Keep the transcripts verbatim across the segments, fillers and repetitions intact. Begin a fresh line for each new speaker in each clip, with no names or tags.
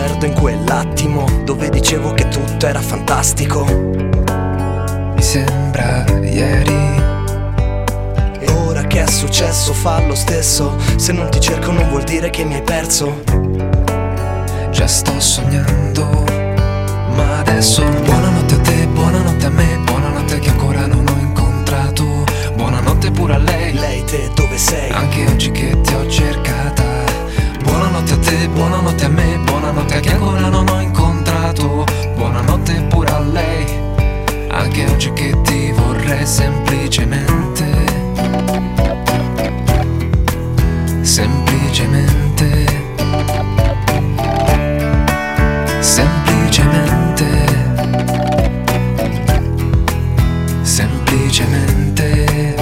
perdo in quell'attimo dove dicevo che tutto era fantastico.
Mi sembra ieri.
E ora che è successo fa lo stesso. Se non ti cerco non vuol dire che mi hai perso.
Già sto sognando, ma adesso buonanotte a te, buonanotte a me, buonanotte che ancora non ho incontrato. Buonanotte pure a lei.
Lei te dove sei?
Anche oggi che ti ho cercata. Buonanotte a te, buonanotte a me, buonanotte che ancora non ho incontrato. Buonanotte pure a lei. Anche oggi che ti vorrei semplicemente. Semplicemente. Semplicemente. Semplicemente.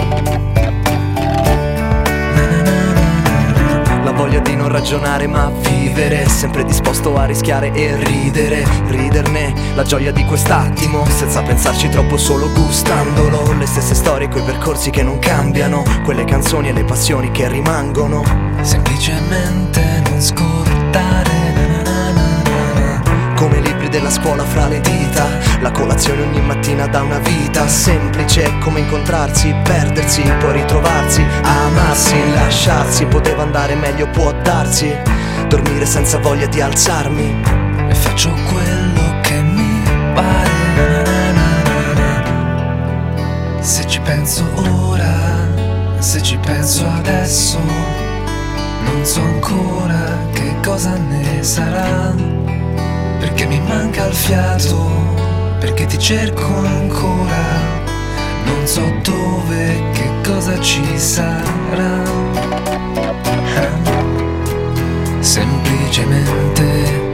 La voglia di non ragionare ma vivere, sempre disposto a rischiare e ridere, riderne la gioia di quest'attimo, senza pensarci troppo, solo gustandolo. Le stesse storie, quei percorsi che non cambiano, quelle canzoni e le passioni che rimangono.
Semplicemente non scordare, na na na na na.
Come libri della scuola fra le dita, la colazione ogni mattina da una vita. Semplice come incontrarsi, perdersi, poi ritrovarsi, amarsi, lasciarsi. Poteva andare meglio, può darsi. Dormire senza voglia di alzarmi.
E faccio quello che mi pare, na na na na na. Se ci penso ora, se ci penso adesso, non so ancora che cosa ne sarà. Perché mi manca il fiato, perché ti cerco ancora. Non so dove, che cosa ci sarà. Semplicemente